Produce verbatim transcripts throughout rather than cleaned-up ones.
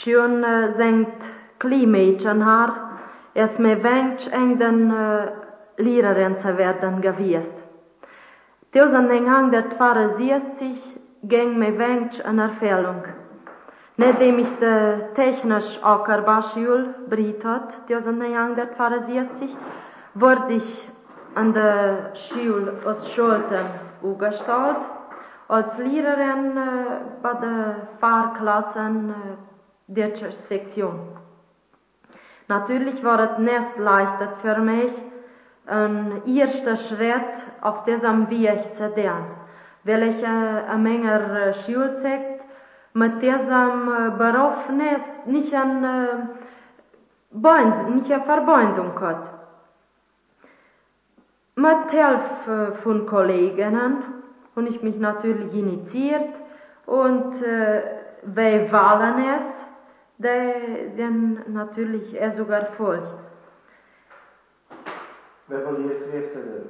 schön äh, senkt Klimädchen har, es mir wengt eng den äh, Lehrerin zu werden gewesen. neunzehnhundertvierundsechzig ging mir wengt eine Erfüllung. Nachdem ich die technische Ackerbauschule beriet hat, neunzehnhundertvierundsechzig, wurde ich an der Schule aus Schulten umgestellt, als Lehrerin äh, bei der Fahrklassen äh, deutscher Sektion. Natürlich war es nicht leicht für mich, einen ersten Schritt auf diesem Weg zu tun, weil ich äh, eine Menge Schulzeit mit diesem äh, Beruf nicht, nicht, an, äh, Band, nicht eine Verbindung hat. Mit Hilfe von Kolleginnen habe ich mich natürlich initiiert und äh, bei Wahlen es, die sind natürlich eher sogar voll. Wer verliert zuerst denn?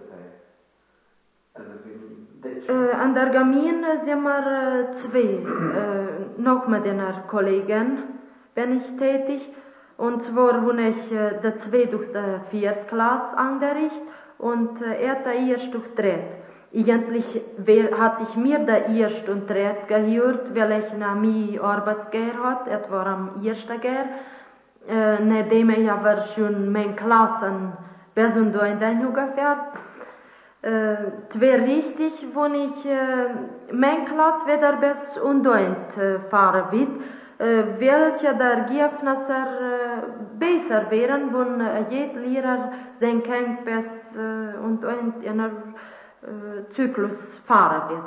Also äh, An der Gemeinde sind wir äh, zwei, äh, noch mit einer Kollegin bin ich tätig. Und zwar habe ich äh, die zwei durch die vierte Klasse angerichtet und äh, er der erste durch die dritte. Eigentlich wär, hat sich mir der erste und dritte gehört, weil ich nach mir Arbeitsgehr hatte. Es war am ersten Gehr, äh, nachdem ich aber schon meine Klassen bis und in den ungefähr. Äh, es wäre richtig, wenn ich äh, meine Klasse wieder bis und in äh, fahren würde, äh, welche der Ergebnisse äh, besser wären, wenn äh, jeder Lehrer sein Kind bis äh, und in einer äh, Zyklus fahren wird.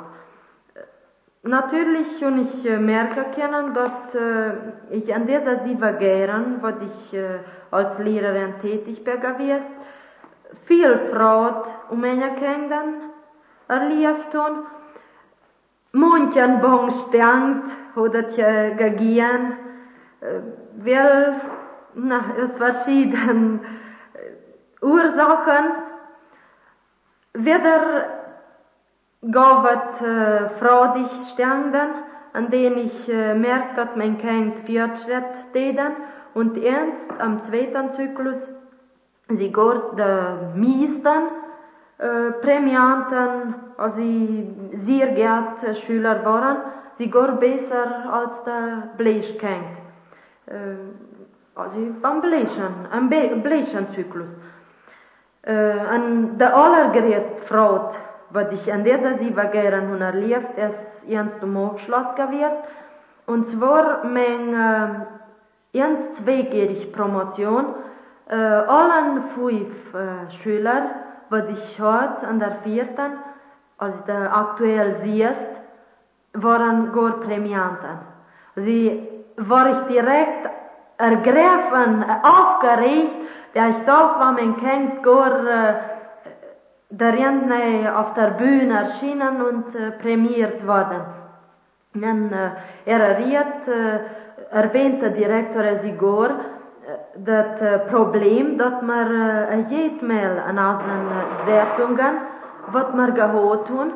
Natürlich habe ich äh, merken können, dass äh, ich an dieser sieben Jahren, wo ich äh, als Lehrerin tätig bin gewesen, viel Freude um meine Kinder erlebt habe. Manchen Bangstand hat es äh, gegeben, äh, weil na, aus verschiedenen äh, Ursachen wieder gab es äh, freudig Stunden, an denen ich äh, merkte, dass mein Kind Fortschritt täten und erst am zweiten Zyklus sie gar die meisten äh, Prämianten, also sehr geehrte Schüler waren, sie gar besser als der Bleichkind. Äh, also beim Bleichen, am Bleichenzyklus. Äh, an der allergrößte Freude, was ich an dieser sieben Jahren erlebt, ist ernst um Abschluss gewesen. Und zwar meine äh, ernst zweijährige Promotion. Äh, allen fünf äh, Schüler, was ich hatte an der vierten, also der aktuell siehst, waren gar Prämianten. Sie war ich direkt ergriffen, aufgeregt, da ich sah, war mein Kind gar äh, darin äh, auf der Bühne erschienen und äh, prämiert worden. Dann äh, er erriet, äh, erwähnte Direktor Sigor, das äh, Problem, dass wir äh, jedes Mal an unseren Sitzungen, was wir geholt haben,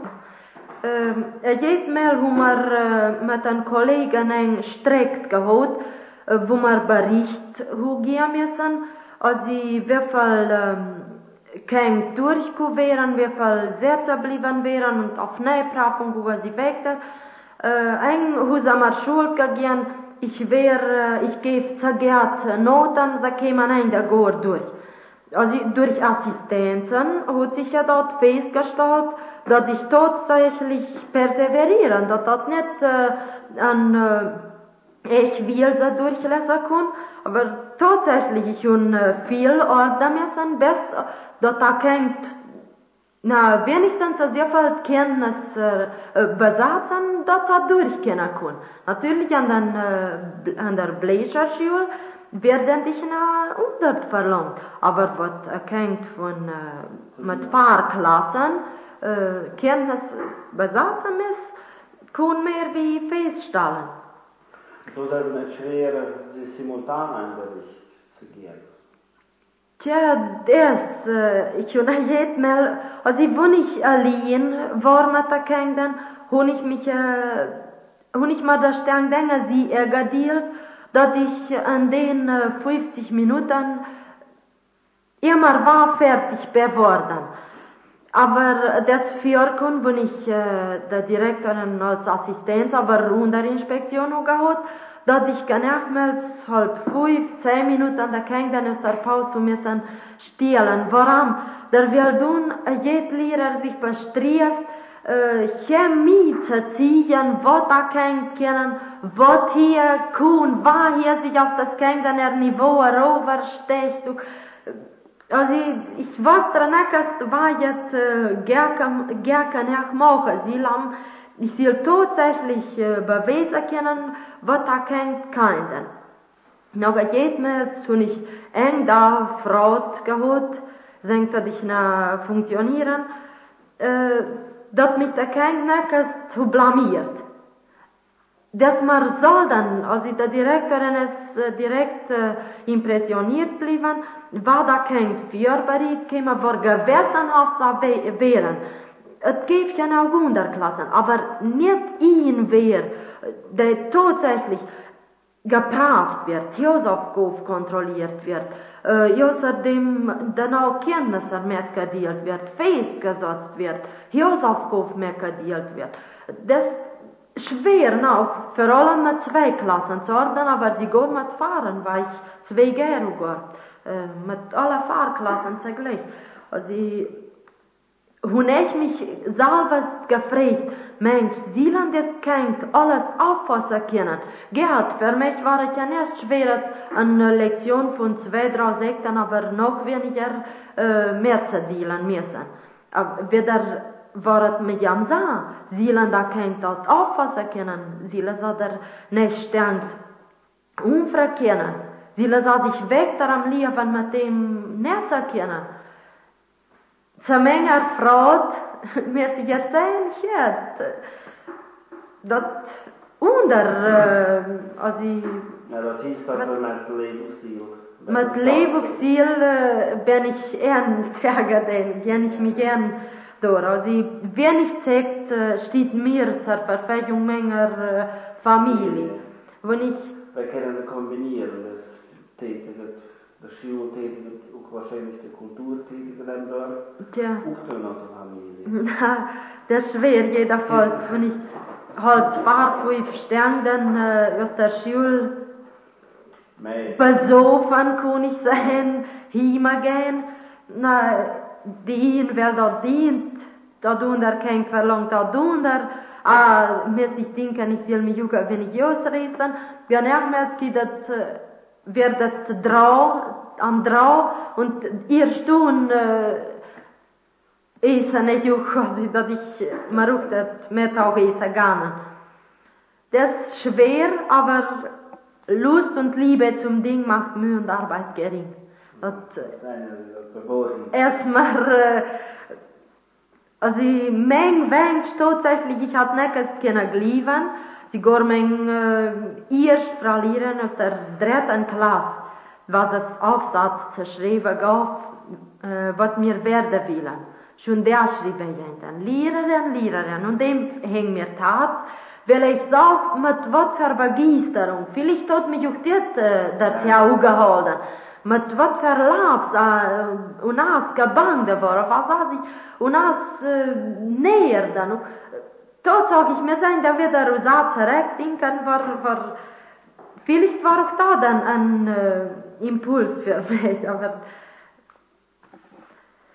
äh, jedes Mal haben wir äh, mit einem Kollegen einen Streik geholt, äh, wo wir Bericht geben müssen, also wie viel äh, kein durchgekommen wären, wie viel Sätze blieben wären und auf Neuprüfung, wo sie weiter. Äh, ein Haus haben wir Schuld gegeben, ich wäre, ich gebe zergehrt Noten, da käme man ein der Gore durch. Also durch Assistenzen hat sich ja dort festgestellt, dass ich tatsächlich perseverieren, dass das nicht äh, an äh, ich will sie durchlesen kann, aber tatsächlich ich habe äh, viel Arbeit müssen, bis dass das Kind na, wenigstens sehr viel Kenntnis äh, besaßen, dass er durchkennen kann. Natürlich an, den, äh, an der Bleicherschule werden dich eine hundert verlangt. Aber was ein Kind von, äh, mit Fahrklassen äh, Kenntnis besaßen ist, kann mehr wie feststellen. So dass es nicht schwerer die Simultanunterricht zu geben. Tja, das, äh, ich habe jedes Mal, also wenn ich allein war mit den Kindern, habe ich mich, äh, habe ich mir das Dinge sie ärgert, dass ich an den äh, fünfzig Minuten immer war fertig geworden. Aber das Vierkund, wenn ich äh, der Direktorin als Assistenz, aber unter Inspektion gehabt, dass ich gar nicht mehr halt fünf, zehn Minuten da kann dann aus der Pause müssen stehlen. Warum? Der will tun, äh, jeder Lehrer sich bestrebt, äh, Chemie zu ziehen, was da kann können, was hier kann, was hier sich auf das kann dann Niveau rübersteht. Also ich, ich weiß dran nicht, was jetzt äh, gerne nicht machen. Sie haben, ich will tatsächlich äh, beweisen können, was da kann kann. Noch jetmals habe ich eng da Fraud gehabt, denkt, dass ich na funktionieren, äh, dass mich da kein nicht blamiert. Dass man soll dann, also der Direktorin ist äh, direkt äh, impressioniert blieben, war da kein Führerbericht gekommen, war gewissenhaft wären. Es gibt ja auch Unterklassen, aber nicht ihn wer, der tatsächlich geprüft wird, Hausaufgaben kontrolliert wird, äh, außerdem dann auch Kenntnisse mitgeteilt wird, festgesetzt wird, Hausaufgaben mitgeteilt wird. Das schwer noch, vor allem mit zwei Klassen zu ordnen, aber sie gehen mit Fahren, weil ich zwei Jahre gehe, äh, mit allen Fahrklassen zugleich. Also ich, habe ich mich selber gefragt, Mensch, Seeland ist kein alles aufpassen können. Gerd, für mich war es ja nicht schwer, eine Lektion von zwei, drei Sekten, aber noch weniger äh, mehr zu dealen müssen. Aber wieder war es mir ja so, Seeland da kein das aufpassen können. Seeland hat er nicht stand umverkennen. Seeland hat sich weg daran Leben mit dem nicht zu können. Zur Menge Fraud, mir sich erzählen, das unter, äh, also, ja, das hieß das mit, mit Lebensstil. Mit Lebensstil äh, bin ich gern vergedenkt, bin ich mich gern durch. Also, wenn ich zeigt, äh, steht mir zur Verfügung meiner äh, Familie. Wenn ich... Wir können kombinieren, das Tätige, das Schultätige, auch wahrscheinlich die Kulturtätige dann dort, Tja. auch dann als Familie. Na, das ist schwer jedenfalls, wenn ich halt zwei, fünf Stunden äh, aus der Schule besoffen kann ich sein, heimgehen. Na, die ihn, wer da dient, da drunter kein verlangt, da drunter, ah, mir sich denken, ich soll mich jucken, wenn ich ausreisen, wenn ich mir geht, das, äh, wird das Drau, am Drau, und ihr Stunden, äh, essen nicht auch, also, dass ich mir auch das Mittag essen kann. Das ist schwer, aber Lust und Liebe zum Ding macht Mühe und Arbeit gering. Das, erstmal, äh, also, mein Wunsch tatsächlich, ich hatte nicht können glieben, sie gar mein, äh, erst verlieren aus der dritten Klasse, was es Aufsatz zu schreiben gab, äh, was mir werden wollen. Schon der schrieb ich dann, Lehrerin, Lehrerin, und dem hängt mir tat, weil ich sag, mit was für Begeisterung, vielleicht hat mich auch das äh, dazu auch gehalten, mit was für Labs äh, und as gebannt war, was as ich, und as äh, näher dann. Dort sag ich mir sein, da wird der Rosa zurückdenken, war, war, vielleicht war auch da dann ein äh, Impuls für mich, aber